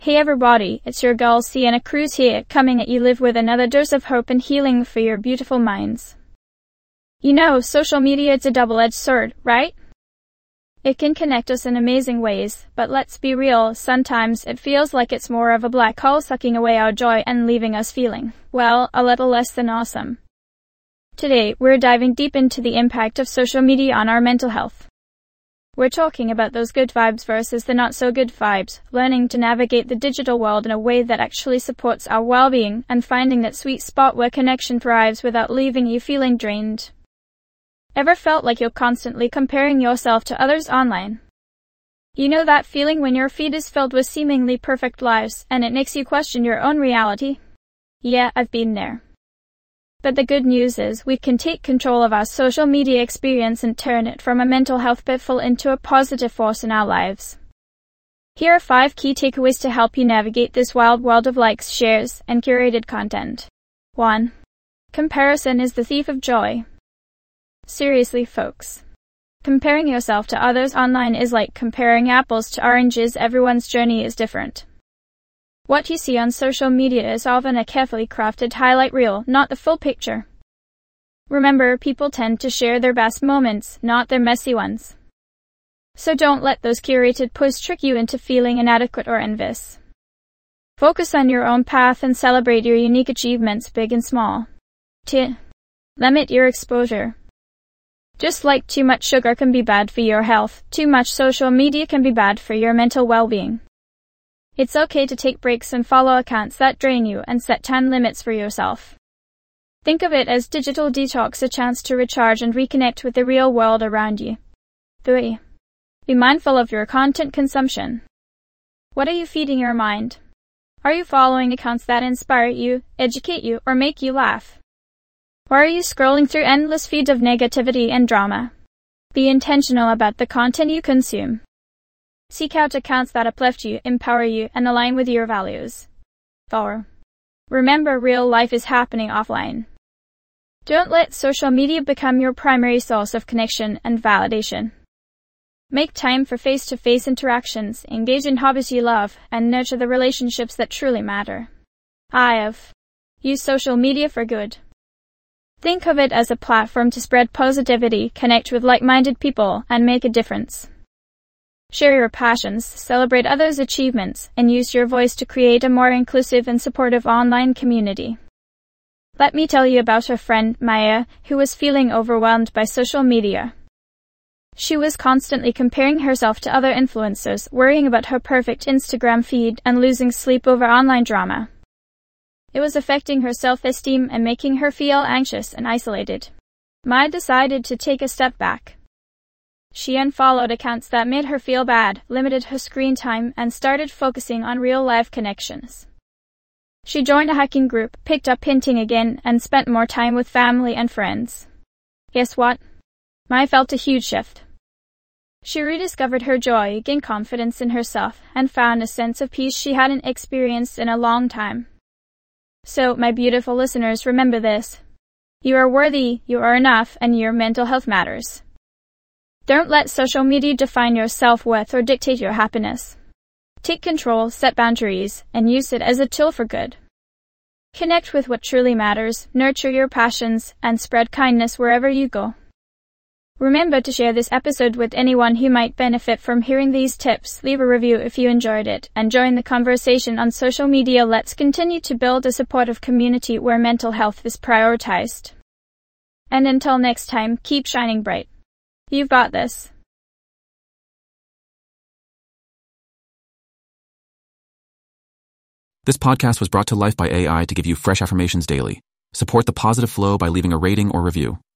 Hey everybody, it's your girl Sienna Cruz here, coming at you live with another dose of hope and healing for your beautiful minds. You know, social media is a double-edged sword, right? It can connect us in amazing ways, but let's be real, sometimes it feels like it's more of a black hole sucking away our joy and leaving us feeling, well, a little less than awesome. Today, we're diving deep into the impact of social media on our mental health. We're talking about those good vibes versus the not so good vibes, learning to navigate the digital world in a way that actually supports our well-being, and finding that sweet spot where connection thrives without leaving you feeling drained. Ever felt like you're constantly comparing yourself to others online? You know that feeling when your feed is filled with seemingly perfect lives, and it makes you question your own reality? Yeah, I've been there. But the good news is we can take control of our social media experience and turn it from a mental health pitfall into a positive force in our lives. Here are 5 key takeaways to help you navigate this wild world of likes, shares, and curated content. 1. Comparison is the thief of joy. Seriously, folks. Comparing yourself to others online is like comparing apples to oranges. Everyone's journey is different. What you see on social media is often a carefully crafted highlight reel, not the full picture. Remember, people tend to share their best moments, not their messy ones. So don't let those curated posts trick you into feeling inadequate or envious. Focus on your own path and celebrate your unique achievements, big and small. 2. Limit your exposure. Just like too much sugar can be bad for your health, too much social media can be bad for your mental well-being. It's okay to take breaks and follow accounts that drain you and set time limits for yourself. Think of it as digital detox, a chance to recharge and reconnect with the real world around you. 3. Be mindful of your content consumption. What are you feeding your mind? Are you following accounts that inspire you, educate you, or make you laugh? Or are you scrolling through endless feeds of negativity and drama? Be intentional about the content you consume. Seek out accounts that uplift you, empower you, and align with your values. 4. Remember, real life is happening offline. Don't let social media become your primary source of connection and validation. Make time for face-to-face interactions, engage in hobbies you love, and nurture the relationships that truly matter. 5. Use social media for good. Think of it as a platform to spread positivity, connect with like-minded people, and make a difference. Share your passions, celebrate others' achievements, and use your voice to create a more inclusive and supportive online community. Let me tell you about our friend, Maya, who was feeling overwhelmed by social media. She was constantly comparing herself to other influencers, worrying about her perfect Instagram feed, and losing sleep over online drama. It was affecting her self-esteem and making her feel anxious and isolated. Maya decided to take a step back. She unfollowed accounts that made her feel bad, limited her screen time, and started focusing on real-life connections. She joined a hiking group, picked up painting again, and spent more time with family and friends. Guess what? Maya felt a huge shift. She rediscovered her joy, gained confidence in herself, and found a sense of peace she hadn't experienced in a long time. So, my beautiful listeners, remember this. You are worthy, you are enough, and your mental health matters. Don't let social media define your self-worth or dictate your happiness. Take control, set boundaries, and use it as a tool for good. Connect with what truly matters, nurture your passions, and spread kindness wherever you go. Remember to share this episode with anyone who might benefit from hearing these tips. Leave a review if you enjoyed it, and join the conversation on social media. Let's continue to build a supportive community where mental health is prioritized. And until next time, keep shining bright. You've got this. This podcast was brought to life by AI to give you fresh affirmations daily. Support the positive flow by leaving a rating or review.